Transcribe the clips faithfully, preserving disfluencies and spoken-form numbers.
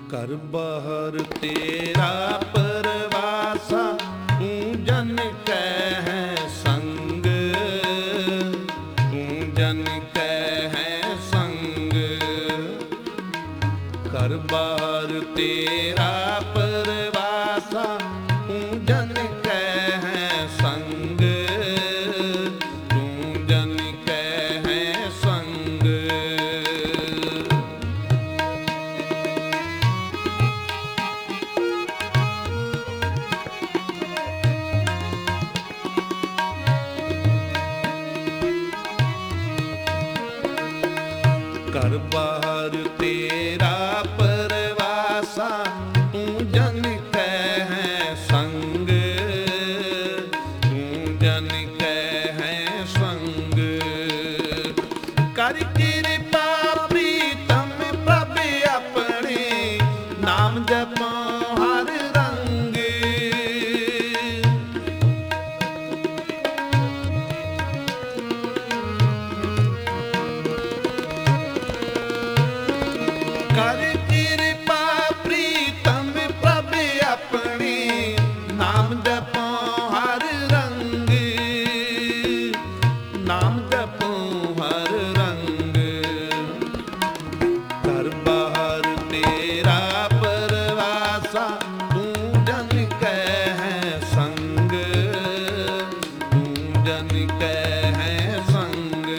ਘਰ ਬਾਹਰ ਤੇਰਾ ਪਰਵਾਸਾ, ਤੂੰ ਜਨ ਕੈ ਹੈ ਸੰਗ, ਤੂੰ ਜਨ ਕੈ ਹੈ ਸੰਗ। ਘਰ ਬਾਹਰ ਤੇਰਾ ਪਰਵਾਸਾ, ਤੂੰ ਜਨ ਕੈ ਹੈ ਸੰਗ, ਤੂੰ ਜਨ ਕੈ ਹੈ ਸੰਗ। ਘਰ ਬਾਹਰ ਤੇਰਾ ਪਰਵਾਸਾ, ਤੂੰ ਜਨ ਕੈ ਹੈ ਸੰਗ, ਤੂੰ ਜਨ ਕੈ ਹੈ ਸੰਗ। ਕਰ ਕਿਰਪਾ ਪ੍ਰੀਤਮ ਪ੍ਰਭ ਆਪਣੇ, ਨਾਮ ਜਪੋ ਹਰ ਰੰਗ। ਕਰ ਕਿਰਪਾ ਪ੍ਰੀਤਮ ਪ੍ਰਭ ਆਪਣੇ, ਨਾਮ ਜਪੋ ਹਰ ਰੰਗ, ਨਾਮ ਜਪੋ ਹਰ ਰੰਗ। ਘਰ ਬਾਹਰ ਤੇਰਾ ਪਰਵਾਸਾ, ਤੂੰ ਜਨ ਕੈ ਹੈ ਸੰਗ, ਤੂੰ ਜਨ ਕੈ ਹੈ ਸੰਗ।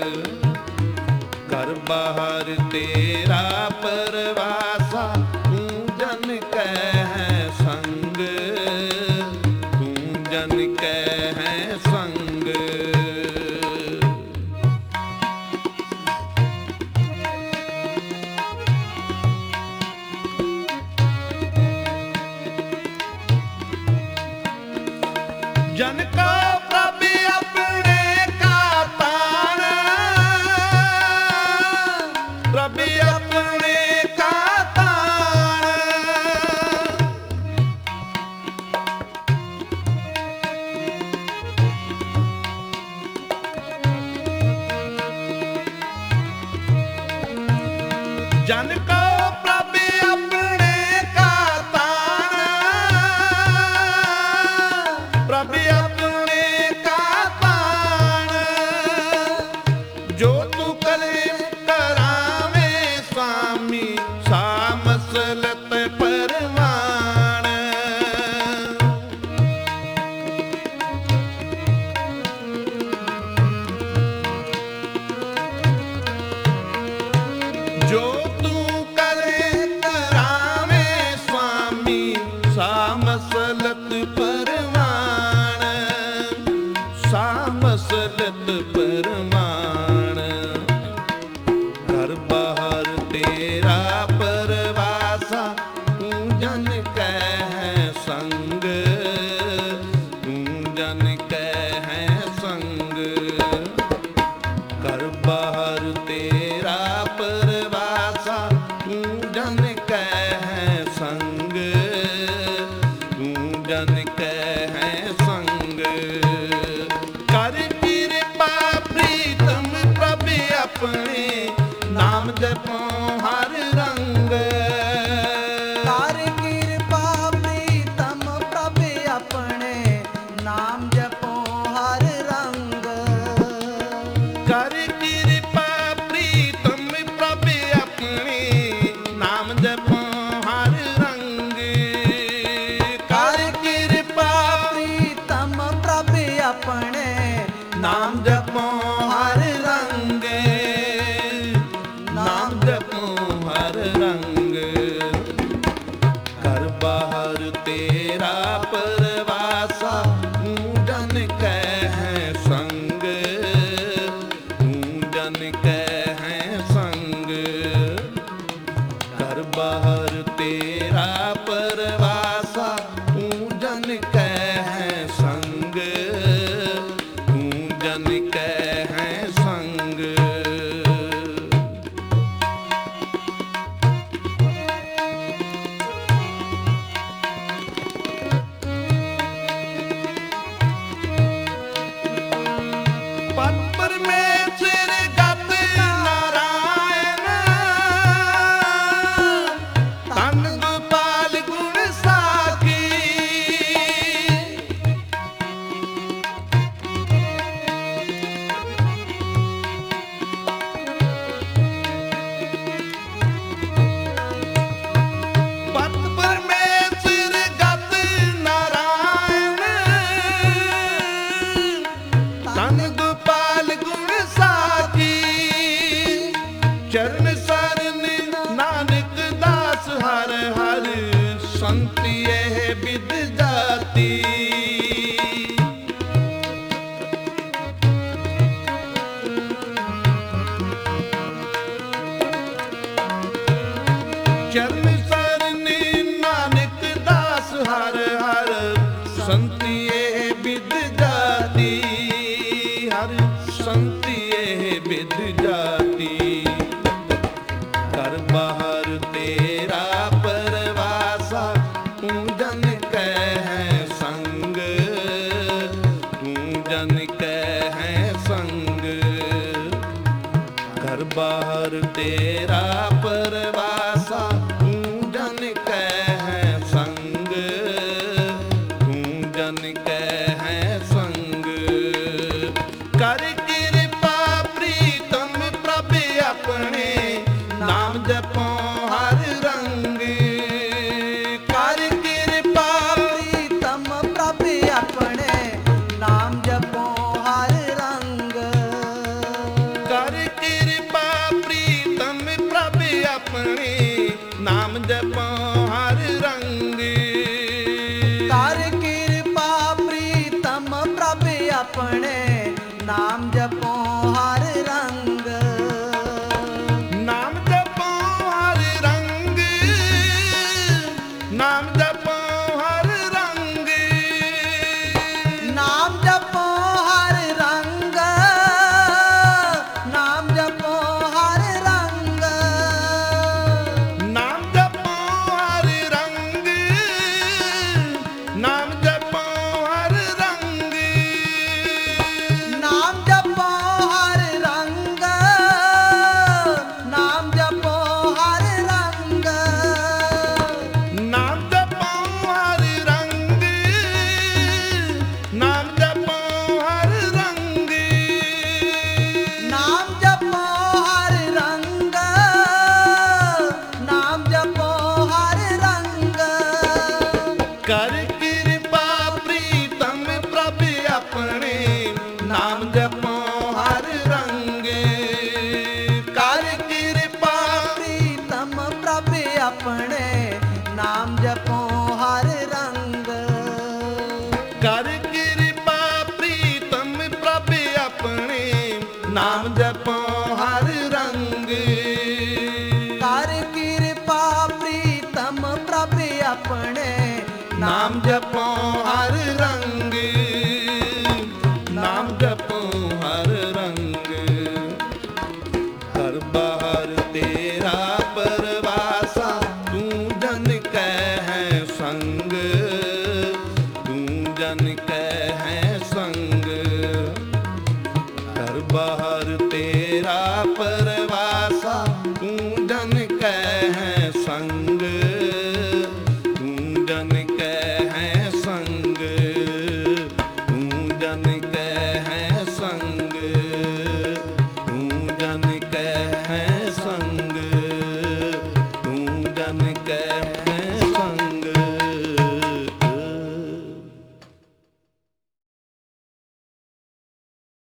ਘਰ ਬਾਹਰ ਤੇਰਾ ਪਰਵਾਸਾ, ਤੂੰ ਜਨ ਕੈ ਹੈ ਸੰਗ, ਤੂੰ ਜਨ ਕੈ ਹੈ ਸੰਗ। ਜਨ ਕਾ ਪ੍ਰਭ ਆਪਣੇ ਕਾ ਤਾਣ, ਪ੍ਰਭ ਆਪਣੇ ਕਾ ਤਾਣ। ਜਨ ਕਾ ਪ੍ਰਭ ਆਪਣੇ ਕਾ ਤਾਣ, ਪ੍ਰਭ ਆਪਣੇ ਕਾ ਤਾਣ। ਜੋ ਤੂੰ ਕਰੇ ਕਰਾਵੇਂ ਸੁਆਮੀ, ਸਾ ਮਸਲਤ ਪਰਵਾਣ। ਜੋ ਤੂੰ ਕਰੇ ਕਰਾਵੇਂ ਸੁਆਮੀ, ਸਾ ਮਸਲਤ ਪਰਵਾਣ, ਸਾ ਮਸਲਤ ਪਰਵਾਣ। ਘਰ ਬਾਹਰ ਤੇਰਾ ਪਰਵਾਸਾ, ਤੂੰ ਜਨ ਕੈ ਹੈ ਸੰਗ, ਤੂੰ ਜਨ ਕੈ ਹੈ ਸੰਗ। ਘਰ ਬਾਹਰ ਤੇਰਾ ਪਰਵਾਸਾ, ਤੂੰ ਜਨ ਕੈ ਹੈ ਸੰਗ, ਤੂੰ ਜਨ ਕੈ ਹੈ ਸੰਗ। ਕਰ ਕਿਰਪਾ ਪ੍ਰੀਤਮ ਪ੍ਰਭ ਆਪਣੇ, ਨਾਮ ਜਪੋ ਹਰ ਰੰਗ। ਕਰ ਕਿਰਪਾ ਪ੍ਰੀਤਮ ਪ੍ਰਭ ਆਪਣੇ, ਨਾਮ ਜਪੋ ਹਰ ਰੰਗ। ਕਰ ਕਿਰਪਾ ਪ੍ਰੀਤਮ ਪ੍ਰਭ ਆਪਣੇ, ਨਾਮ ਜਪੋ ਹਰ ਰੰਗ। ਕਰ ਕਿਰਪਾ ਪ੍ਰੀਤਮ ਪ੍ਰਭ ਆਪਣੇ, ਨਾਮ ਜਪੋ ਹਰ ਰੰਗ, ਨਾਮ ਜਪੋ ਹਰ ਰੰਗ। ਘਰ ਬਾਹਰ ਤੇਰਾ ਪਰਵਾਸਾ, ਤੂੰ ਜਨ ਕੈ ਹੈ ਸੰਗ, ਤੂੰ ਜਨ ਕੈ ਹੈ ਸੰਗ। ਘਰ ਬਾਹਰ ਤੇਰਾ ਪਰਵਾਸਾ, ਤੂੰ ਜਨ ਕੈ ਹੈ ਸੰਗ, ਤੂੰ ਜਨ ਕੈ ਹੈ ਸੰਗ। ਪਤ ਪਰਮੇਸ਼ਰ ਗਤ ਨਾਰਾਇਣ, ਸੰਤੀਏ ਬਿਦ ਜਾਤੀ। ਚਰਨ ਸਰਨੀ ਨਾਨਕ ਦਾਸ ਹਰ ਹਰ ਸੰਤੀਏ ਬਿਦ ਜਾਤੀ। ਹਰ ਸੰਤੀਏ ਬਿਦ ਜਾਤੀ। ਘਰ ਬਾਹਰ ਤੇਰਾ ਪਰਵਾਸਾ ਤੂੰ ਜਨ ਕੈ ਹੈ ਸੰਗ। ਤੂੰ ਜਨ ਕੈ ਹੈ ਸੰਗ। ਘਰ ਬਾਹਰ ਤੇਰਾ ਪਰਵਾਸਾ ਤੂੰ ਜਨ ਕੈ ਹੈ ਸੰਗ। ਤੂੰ ਜਨ ਕੈ ਹੈ ਸੰਗ। ਕਰ ਕਿਰਪਾ ਪ੍ਰੀਤਮ ਪ੍ਰਭ ਆਪਣੇ ਨਾਮ ਜਪੋ ਹਰ ਰੰਗ। ਕਰ ਕਿਰਪਾ ਪ੍ਰੀਤਮ ਪ੍ਰਭ ਆਪਣੇ ਨਾਮ ਜਪੋ ਹਰ ਰੰਗ। ਕਰ ਕਿਰਪਾ ਪ੍ਰੀਤਮ ਪ੍ਰਭ ਆਪਣੇ ਨਾਮ ਜਪੋ ਹਰ ਰੰਗ। ਕਰ ਕਿਰਪਾ ਪ੍ਰੀਤਮ ਪ੍ਰਭ ਆਪਣੇ ਨਾਮ ਜਪੋ ਹਰ ਰੰਗ। ਨਾਮ ਜਪੋ ਹਰ ਰੰਗ। ਨਾਮ ਜਪੋ ਹਰ ਰੰਗ। ਨਾਮ ਜਪੋ ਹਰ ਰੰਗ। ਨਾਮ ਜਪੋ ਹਰ ਰੰਗ। ਨਾਮ ਜਪੋ ਹਰ ਰੰਗ। ਨਾਮ ਜਪੋ ਹਰ ਰੰਗ। ਨਾਮ ਜਪੋ ਹਰ ਰੰਗ। ਨਾਮ ਜਪੋ ਹਰ ਰੰਗ। ਨਾਮ ਜਪੋ ਹਰ ਰੰਗ। ਨਾਮ ਜਪੋ ਹਰ ਰੰਗ। ਨਾਮ ਜਪੋ ਹਰ ਰੰਗ। ਨਾਮ ਜਪੋ ਹਰ ਰੰਗ। ਕਰ ਕਿਰਪਾ ਪ੍ਰੀਤਮ ਪ੍ਰਭ ਆਪਣੇ ਨਾਮ ਜਪੋ ਹਰ ਰੰਗ। ਕਰ ਕਿਰਪਾ ਪ੍ਰੀਤਮ ਪ੍ਰਭ ਆਪਣੇ ਨਾਮ ਜਪੋ ਹਰ ਰੰਗ।